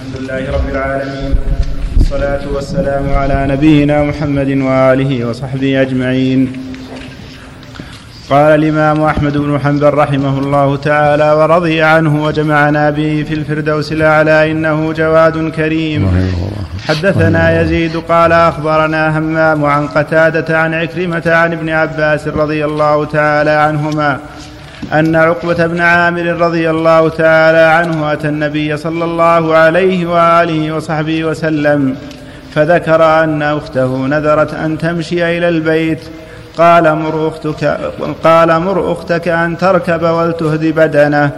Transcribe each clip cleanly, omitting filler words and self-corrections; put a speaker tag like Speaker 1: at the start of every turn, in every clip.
Speaker 1: الحمد لله رب العالمين، والصلاة والسلام على نبينا محمد وآله وصحبه أجمعين. قال الإمام أحمد بن حنبل رحمه الله تعالى ورضي عنه وجمعنا به في الفردوس الأعلى إنه جواد كريم. حدثنا يزيد قال أخبرنا همام عن قتادة عن عكرمة عن ابن عباس رضي الله تعالى عنهما أن عقبة بن عامر رضي الله تعالى عنه أتى النبي صلى الله عليه وآله وصحبه وسلم فذكر أن أخته نذرت أن تمشي إلى البيت. قال مر أختك أن تركب ولتهدي بدنه.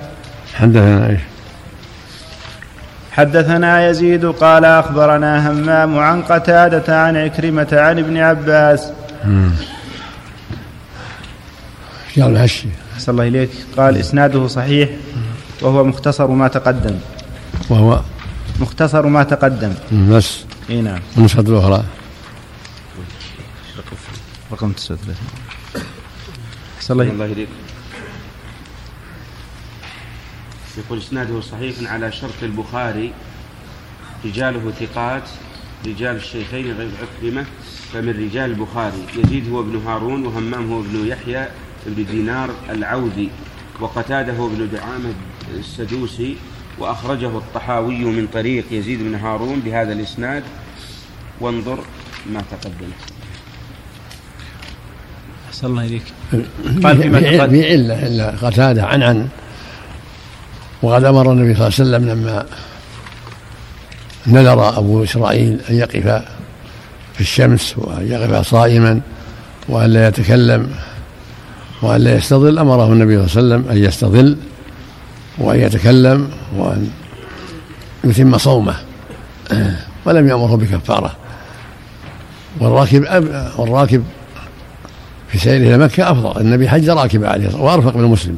Speaker 1: حدثنا يزيد قال أخبرنا همام عن قتادة عن عكرمة عن ابن عباس. أحسن الله إليك. قال إسناده صحيح وهو مختصر ما تقدم
Speaker 2: بس.
Speaker 1: إيه نعم.
Speaker 2: النسخة الأخرى
Speaker 1: رقم 39. أحسن الله إليك.
Speaker 3: يقول إسناده صحيح على شرط البخاري، رجاله ثقات، رجال الشيخين غير عكرمة فمن رجال البخاري. يزيد هو ابن هارون، وهمام هو ابن يحيى ابن دينار العوذي، وقتاده هو ابن دعامة السدوسي، وأخرجه الطحاوي من طريق يزيد بن هارون بهذا الإسناد، وانظر ما تقدم.
Speaker 1: أحسن الله إليك.
Speaker 2: قال في علة إلا قتاده عن وقد أمر النبي صلى الله عليه وسلم لما نذر أبو إسرائيل أن يقف في الشمس وأن يقف صائما وأن لا يتكلم وأن لا يستظل، أمره النبي صلى الله عليه وسلم أن يستظل وأن يتكلم وأن يتم صومه، ولم يأمره بكفارة. والراكب في سيره إلى مكة أفضل، النبي حج راكب عليه وأرفق بالمسلم،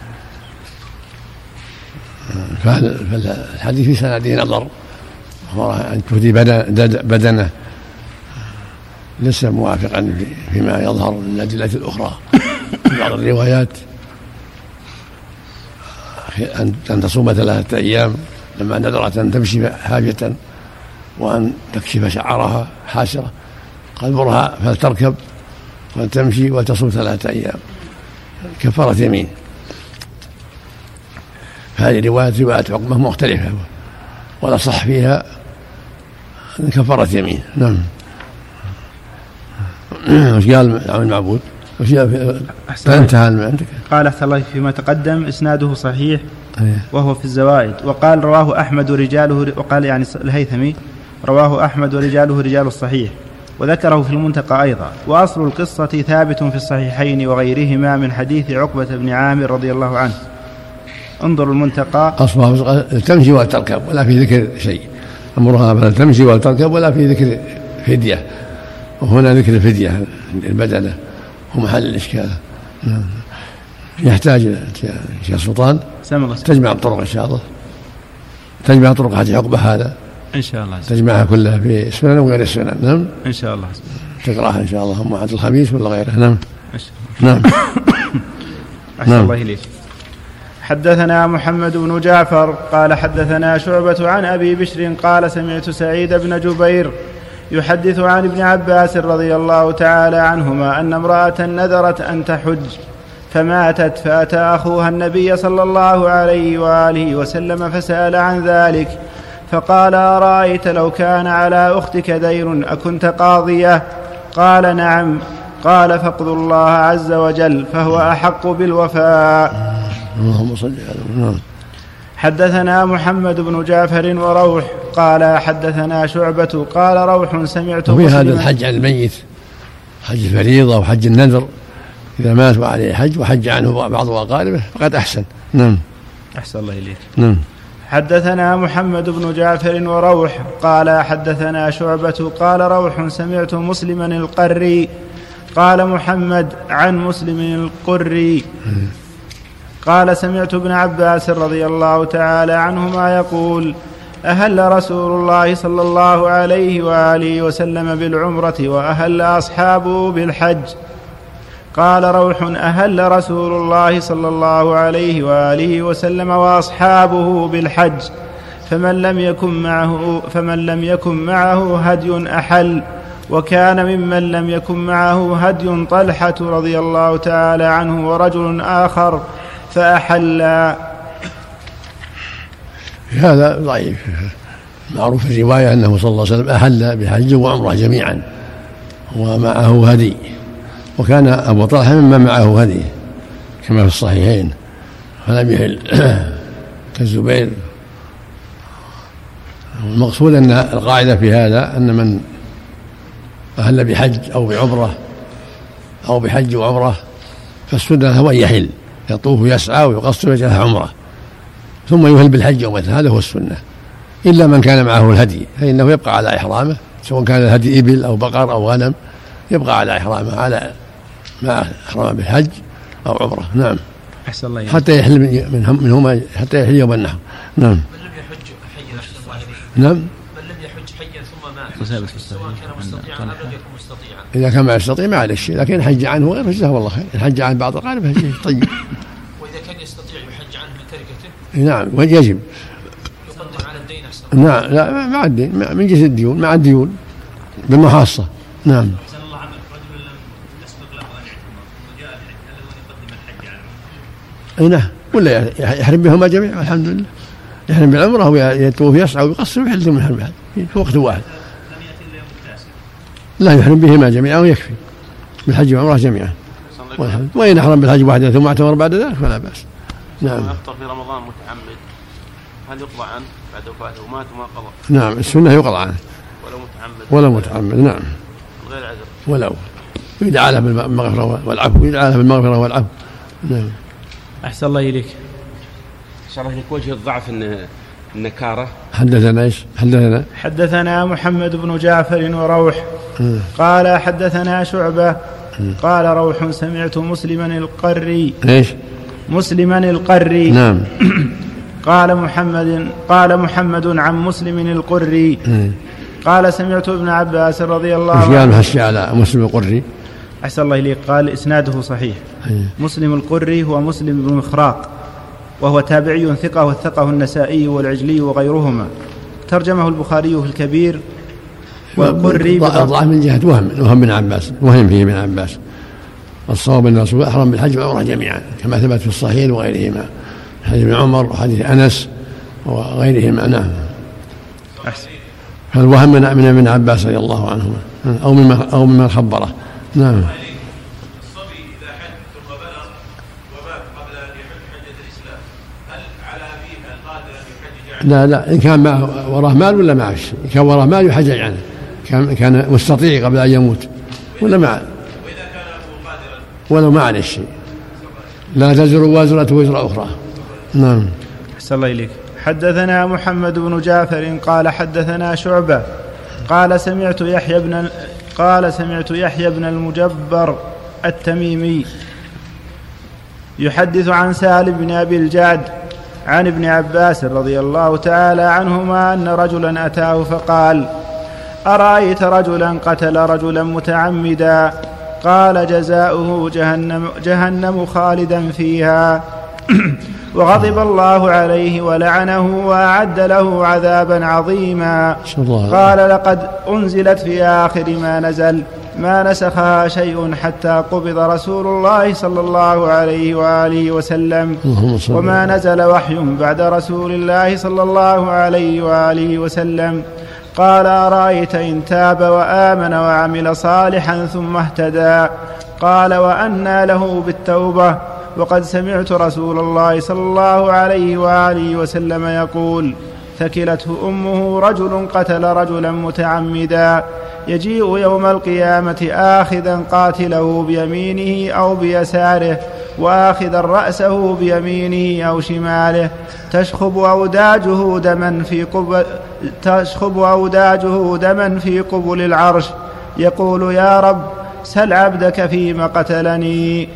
Speaker 2: فالحديث في سنده نظر، أن تهدي بدنه ليس موافقا فيما يظهر من الأدلة الأخرى. في بعض الروايات أن تصوم 3 أيام لما نذرت أن تمشي حاجة وأن تكشف شعرها حاسرة، قال مرها فلتركب وتمشي وتصوم 3 أيام كفارة يمين. هذه رواية عقبة مختلفة، ولا صح فيها كفارة يمين. نعم. وش قال عن المعبود؟ انتهى عندك.
Speaker 1: قال أحسن الله فيما تقدم إسناده صحيح وهو في الزوائد. وقال رواه أحمد ورجاله، وقال يعني الهيثمي رواه أحمد ورجاله رجال الصحيح، وذكره في المنتقى أيضا. وأصل القصة ثابت في الصحيحين وغيرهما من حديث عقبة بن عامر رضي الله عنه. انظر المنتقى.
Speaker 2: أصلها تمشي ولا تركب ولا في ذكر شيء، أمرها فلا تمشي ولا تركب ولا في ذكر فدية، وهنا ذكر الفدية البدنة هو محل الإشكال. يحتاج شيخ سلطان تجمع الطرق إن شاء الله، تجمع طرق حديث عقبة هذا
Speaker 1: إن شاء الله،
Speaker 2: تجمعها كلها في السنن وغير السنن. نعم
Speaker 1: إن شاء الله
Speaker 2: تقرأها إن شاء الله، هم عند الخميس ولا غيره. نعم
Speaker 1: نعم. أحسن الله إليك. حدثنا محمد بن جعفر قال حدثنا شعبة عن أبي بشر قال سمعت سعيد بن جبير يحدث عن ابن عباس رضي الله تعالى عنهما أن امرأة نذرت أن تحج فماتت، فأتى أخوها النبي صلى الله عليه وآله وسلم فسأل عن ذلك، فقال أرأيت لو كان على أختك دين أكنت قاضية؟ قال نعم. قال فاقض الله عز وجل فهو أحق بالوفاء.
Speaker 2: اللهم صل على.
Speaker 1: حدثنا محمد بن جعفر وروح قال حدثنا شعبة قال روح سمعت
Speaker 2: وفي هذا الحج عن الميت، حج الفريضة وحج النذر، إذا مات وعليه حج وحج عنه بعض أقاربه فقد أحسن. نعم.
Speaker 1: أحسن الله إليك.
Speaker 2: نعم.
Speaker 1: حدثنا محمد بن جعفر وروح قال حدثنا شعبة قال روح سمعت مسلما القري قال محمد عن مسلم القري قال سمعت ابن عباس رضي الله تعالى عنهما يقول أهل رسول الله صلى الله عليه وآله وسلم بالعمرة وأهل أصحابه بالحج. قال روح أهل رسول الله صلى الله عليه وآله وسلم وأصحابه بالحج، فمن لم يكن معه هدي أحل. وكان ممن لم يكن معه هدي طلحة رضي الله تعالى عنه ورجل آخر فأحلا.
Speaker 2: هذا ضعيف. معروف الرواية أنه صلى الله عليه وسلم أحل بحج وعمرة جميعا ومعه هدي، وكان أبو طلحة ممن معه هدي كما في الصحيحين، فلم يحل كالزبير. المقصود أن القاعدة في هذا أن من أهل بحج أو بعمرة أو بحج وعمرة فالسنة هو أن يحل، يطوف ويسعى ويقصر ويجعلها عمرة ثم يهل بالحج ومثل، هذا هو السنة. إلا من كان معه الهدي فإنه يبقى على إحرامه، سواء كان الهدي إبل أو بقر أو غنم، يبقى على إحرامه على مع إحرامه بالحج أو عمرة. نعم.
Speaker 1: أحسن الله
Speaker 2: حتى يحل منهما حتى يحل يوم النحر. نعم.
Speaker 4: من لم يحج حيا
Speaker 2: نعم.
Speaker 4: من لم يحج حيا ثم مات سواء كان مستطيعا أم لم يكن مستطيعا،
Speaker 2: إذا كان ما يستطيع ما عليه شيء، لكن حج عنه غير جزاه الله خير. الحج عن بعض القارب شيء طيب.
Speaker 4: وإذا كان يستطيع يحج عنه من تركته.
Speaker 2: نعم ويجب.
Speaker 4: يقدم على الدين أحسن.
Speaker 2: نعم لا مع الدين، من جنس الديون مع الديون بالمحاصة. نعم.
Speaker 4: أحسن الله عمل رجل لم يسبق له أن يعتمر وجاء هل هو يقدم الحج عنه؟
Speaker 2: أي نعم، ولا يحرم بهما جميعا. الحمد لله، يحرم بالعمرة ويطوف يسعى ويقصر ويحل من الحرم في وقت واحد.
Speaker 4: لم يأتي إلا يوم التاسع.
Speaker 2: لا، يحرم بهما جميعا ويكفي بالحج والعمرة جميعا. وإن أحرم بالحج واحدة ثم اعتمر بعد ذلك فلا بأس. نعم.
Speaker 4: يفطر في رمضان متعمد هل يقضى عنه بعد وفاته ومات وما قضى؟
Speaker 2: نعم، السنة يقضى عنه ولو متعمد. نعم،
Speaker 4: غير عذر
Speaker 2: ولو يدعى له بالمغفرة والعفو، يدعى له بالمغفرة والعفو. نعم.
Speaker 1: أحسن الله إليك.
Speaker 3: إن شاء الله لك وجه الضعف النكارة.
Speaker 2: حدثنا إيش؟
Speaker 1: حدثنا محمد بن جعفر وروح قال حدثنا شعبة قال روح سمعت مسلما القري.
Speaker 2: إيش؟
Speaker 1: مسلما القري.
Speaker 2: نعم.
Speaker 1: قال محمد عن مسلم القري قال سمعت ابن عباس رضي الله عنه.
Speaker 2: قال هالشيء على مسلم القري.
Speaker 1: أحسن الله إليك. قال إسناده صحيح. مسلم القري هو مسلم بن مخراق، وهو تابعي ثقة، وثقه النسائي والعجلي وغيرهما. ترجمه البخاري في الكبير. والقري
Speaker 2: ضعف من جهة وهم بن عباس، وهم فيه ابن عباس. الصواب أن الرسول أحرم بالحج والعمرة جميعا كما ثبت في الصحيح وغيرهما، حديث ابن عمر وحديث أنس وغيرهما. نعم. فالوهم من ابن عباس رضي الله عنهما أو ممن خبره. نعم.
Speaker 4: الصبي إذا حج ثم بلغ ومات قبل أن يحج حجة الإسلام هل على أبيه القادر أن يحجج عنه؟
Speaker 2: لا، إن كان معه وراه مال ولا معه شيء. إن كان وراه مال يحجج عنه، كان مستطيع قبل أن يموت ولا معه.
Speaker 4: وإذا كان أبوه قادرا
Speaker 2: ولو ما عليه شيء، لا تزر وازرة وزر أخرى. نعم.
Speaker 1: أحسن الله إليك. حدثنا محمد بن جعفر قال حدثنا شعبة قال سمعت يحيى بن المجبر التميمي يحدث عن سالم بن أبي الجعد عن ابن عباس رضي الله تعالى عنهما أن رجلا أتاه فقال: أرأيت رجلا قتل رجلا متعمدا؟ قال: جزاؤه جهنم خالدا فيها وغضب الله عليه ولعنه وأعد له عذابا عظيما. قال: لقد أنزلت في آخر ما نزل ما نسخها شيء حتى قبض رسول الله صلى الله عليه وآله وسلم، وما نزل وحي بعد رسول الله صلى الله عليه وآله وسلم. قال: أرأيت إن تاب وآمن وعمل صالحا ثم اهتدى؟ قال: وأنى له بالتوبة؟ وقد سمعت رسول الله صلى الله عليه وآله وسلم يقول: ثكلته أمه رجل قتل رجلا متعمدا، يجيء يوم القيامة آخذا قاتله بيمينه أو بيساره، وآخذا رأسه بيمينه أو شماله، تشخب أوداجه دما في قبل العرش، يقول: يا رب سل عبدك فيما قتلني.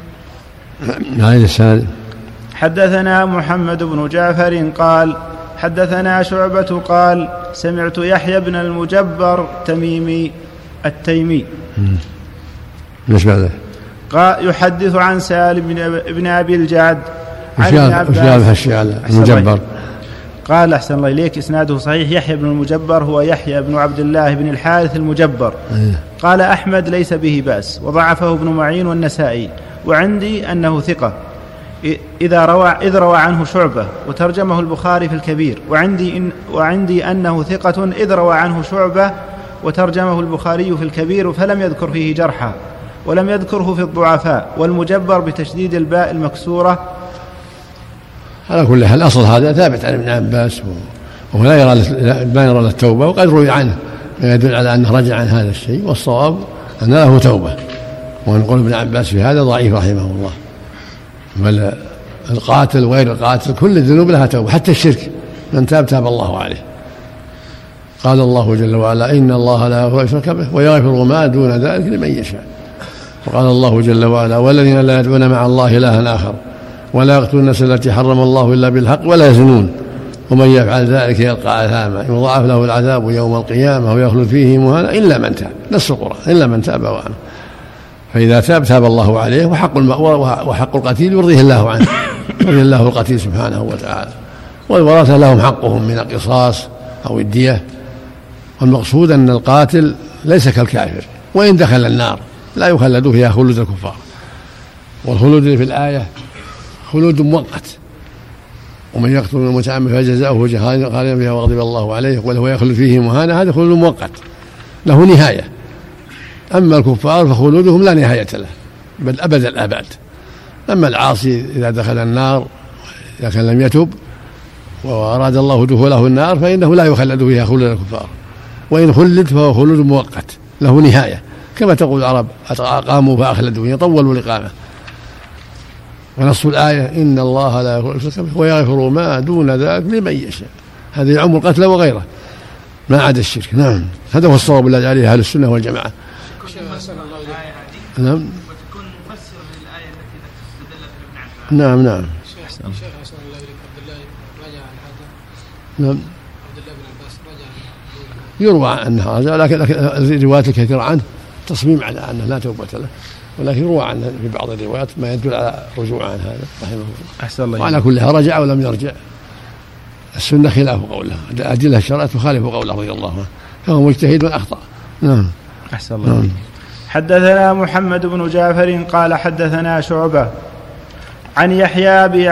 Speaker 1: حدثنا محمد بن جعفر قال حدثنا شعبة قال سمعت يحيى بن المجبر التيمي قال يحدث عن سالم بن أبي الجعد عن ابن عباس
Speaker 2: المجبر.
Speaker 1: قال أحسن الله إليك إسناده صحيح. يحيى بن المجبر هو يحيى بن عبد الله بن الحارث المجبر. قال أحمد ليس به بأس وضعفه ابن معين والنسائي، وعندي أنه ثقة إذ روى عنه شعبة وترجمه البخاري في الكبير، وعندي أنه ثقة إذ روى عنه شعبة وترجمه البخاري في الكبير فلم يذكر فيه جرحا ولم يذكره في الضعفاء، والمجبر بتشديد الباء المكسورة.
Speaker 2: على كل حال الأصل هذا ثابت عن ابن عباس، وهو لا يرى له التوبة، وقد روي عنه ما يدل على أنه رجع عن هذا الشيء، والصواب أن له توبة. ونقول ابن عباس في هذا ضعيف رحمه الله. بل القاتل وغير القاتل كل الذنوب لها توبة، حتى الشرك من تاب تاب الله عليه. قال الله جل وعلا: إن الله لا يغفر يشرك به ويغفر ما دون ذلك لمن يشاء. وقال الله جل وعلا: والذين لا يدعون مع الله إلها آخر ولا يقتلون النفس التي حرم الله إلا بالحق ولا يزنون ومن يفعل ذلك يلقى آثاما يضاعف له العذاب يوم القيامة ويخلد فيه مهانا إلا من تاب. نص القرآن: إلا من تاب وآمن. فإذا تاب تاب الله عليه، وحق القتيل يرضيه الله عنه، يرضي الله القتيل سبحانه وتعالى. والورثة لهم حقهم من القصاص أو الدية. والمقصود أن القاتل ليس كالكافر، وإن دخل النار لا يخلد فيها خلود الكفار. والخلود في الآية خلود مؤقت. ومن يقتل المتعمد فجزاؤه جهنم خالدا فيها وغضب الله عليه وهو يخلد فيه مهانا، هذا خلود مؤقت له نهاية. أما الكفار فخلودهم لا نهاية له، بل أبد الآباد. أما العاصي إذا دخل النار إذا كان لم يتب وأراد الله دخوله النار فإنه لا يخلد فيها خلود الكفار، وإن خلد فهو خلود مؤقت له نهاية، كما تقول العرب: أقاموا فأخلدوا، يطولوا الإقامة. ونص الآية: إن الله لا يغفر الشرك به ويغفر ما دون ذلك لمن يشاء. هذا يعم القتل وغيره ما عدا الشرك. نعم، هذا هو الصواب الذي عليه أهل السنة والجماعة. نعم،
Speaker 5: وتكون مفسر للآية التي استدل بها ابن عباس.
Speaker 2: نعم.
Speaker 5: شيخ أحسن الله إليك، عبد الله رجع عن هذا.
Speaker 2: نعم،
Speaker 5: عبد الله بن عباس رجع
Speaker 2: يروى أنها رجع، لكن الروايات الكثيرة عنه تصميم على أنه لا توبة له، ولكن روى عنه في بعض الروايات ما يدل على رجوع عن هذا رحمه الله.
Speaker 1: أحسن الله.
Speaker 2: وعلى كلها رجع ولم يرجع، السنة خلاف قوله، أدلة الشرع تخالف قوله رضي الله عنه، فهو مجتهد أخطأ. نعم.
Speaker 1: أحسن الله. نعم. حدثنا محمد بن جعفر قال حدثنا شعبة عن يحيى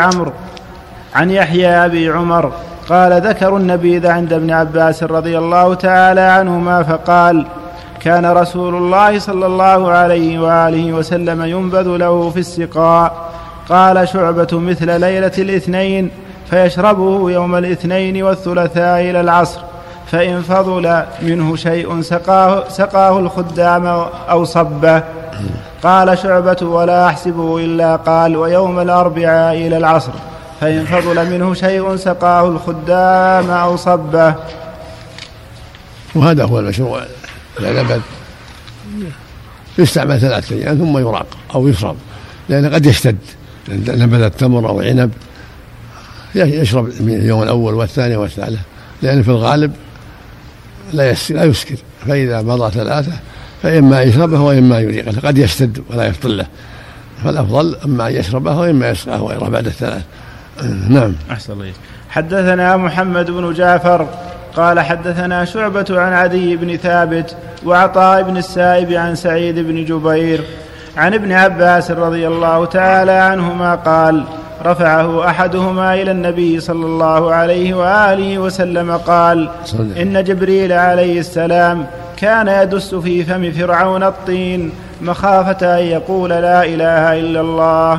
Speaker 1: أبي عمر قال: ذكروا النبيذ عند ابن عباس رضي الله تعالى عنهما فقال: كان رسول الله صلى الله عليه وآله وسلم ينبذ له في السقاء. قال شعبة: مثل ليلة الاثنين، فيشربه يوم الاثنين والثلاثاء إلى العصر، فإن فضل منه شيء سقاه الخدام أو صبه. قال شعبة: ولا أحسبه إلا قال: ويوم الأربعاء إلى العصر، فإن فضل منه شيء سقاه الخدام أو صبه.
Speaker 2: وهذا هو المشروع. لا نبذ يستعمل 3 أيام ثم يراق أو يشرب، لأن قد يشتد. نبذ التمر أو عنب يشرب اليوم الأول والثاني والثالث، لأن في الغالب لا يسكر. فإذا مضى 3 فإما يشربه وإما يريقه، قد يشتد ولا يفضل له، فالأفضل أما يشربه وإما يسقاه ويرى بعد 3. نعم.
Speaker 1: أحسن الله. حدثنا محمد بن جعفر قال حدثنا شعبة عن عدي بن ثابت وعطاء بن السائب عن سعيد بن جبير عن ابن عباس رضي الله تعالى عنهما قال: رفعه أحدهما إلى النبي صلى الله عليه وآله وسلم قال: إن جبريل عليه السلام كان يدس في فم فرعون الطين مخافة أن يقول لا إله إلا الله.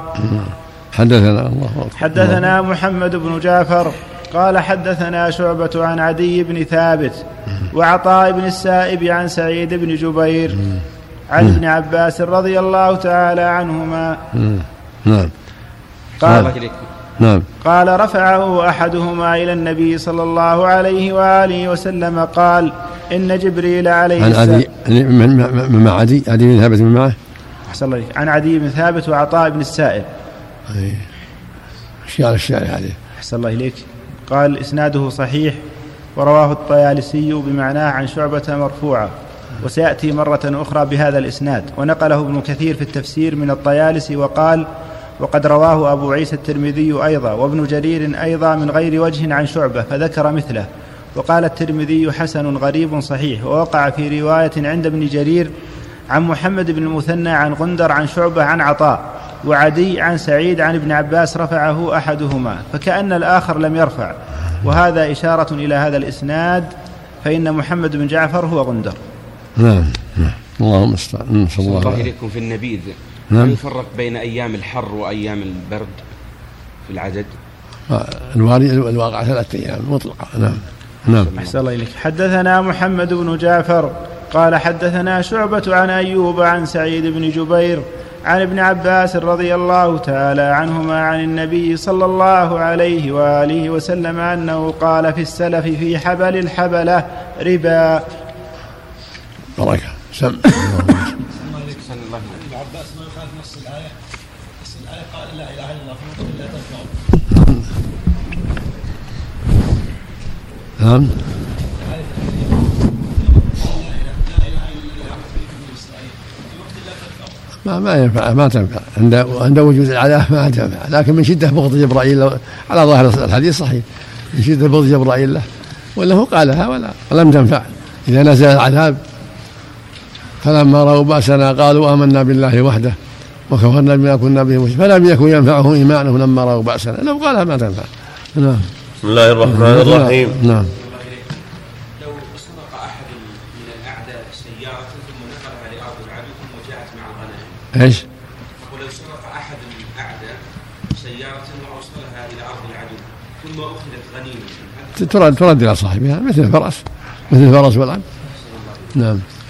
Speaker 1: حدثنا محمد بن جعفر قال حدثنا شعبة عن عدي بن ثابت وعطاء بن السائب عن سعيد بن جبير عن ابن عباس رضي الله تعالى عنهما. قال: رفعه أحدهما إلى النبي صلى الله عليه وآله وسلم قال: إن جبريل عليه السلام
Speaker 2: من عدي بن ثابت من معه.
Speaker 1: أحسن الله. عن عدي بن ثابت وعطاء بن السائب.
Speaker 2: شيار الشارع عليه.
Speaker 1: أحسن الله إليك. قال: إسناده صحيح، ورواه الطيالسي بمعناه عن شعبة مرفوعة، وسيأتي مرة أخرى بهذا الإسناد. ونقله ابن كثير في التفسير من الطيالسي وقال: وقد رواه أبو عيسى الترمذي أيضا وابن جرير أيضا من غير وجه عن شعبة فذكر مثله. وقال الترمذي حسن غريب صحيح. ووقع في رواية عند ابن جرير عن محمد بن المثنى عن غندر عن شعبة عن عطاء وعدي عن سعيد عن ابن عباس رفعه أحدهما فكأن الآخر لم يرفع، وهذا إشارة إلى هذا الإسناد، فإن محمد بن جعفر هو غندر.
Speaker 2: نعم. اللهم استعان.
Speaker 3: صلى الله عليكم. في النبيذ هل يفرق بين أيام الحر وأيام البرد في العدد؟
Speaker 2: الواقع 3 أيام مطلقة. نعم.
Speaker 1: أحسن الله إليك. حدثنا محمد بن جعفر قال حدثنا شعبة عن أيوب عن سعيد بن جبير عن ابن عباس رضي الله تعالى عنهما عن النبي صلى الله عليه وآله وسلم أنه قال في السلف في حبل الحبلة ربا.
Speaker 2: بركة. سم.
Speaker 6: ابن عباس ما يخالف نص الآية، نص الآية قال لا إله إلا الله فمن لا تنفعه.
Speaker 2: نعم. ما ينفع، ما تنفع عند وجود العداء ما تنفع، لكن من شدة بغض جبرائيل على ظاهر الحديث صحيح، من شدة بغض جبرائيل له وله قالها ولم تنفع. إذا نزل العذاب فلما رأوا بأسنا قالوا آمنا بالله وحده وكفرنا بما كنا به مشركين فلم يكن ينفعه إيمانه لما رأوا بأسنا، لو قالها ما تنفع. نعم.
Speaker 7: بسم الله الرحمن الرحيم.
Speaker 2: نعم.
Speaker 4: لو سرق أحد من الأعداء سيارة ثم نقلها لأرض العدو ثم جاءت مع الغنائم.
Speaker 2: ايش؟
Speaker 4: ولو سرق أحد الأعداء سيارة وأوصلها إلى أرض العدو ثم أخذت غنيمة
Speaker 2: ترد إلى صاحبها مثل الفرس والعبد. نعم.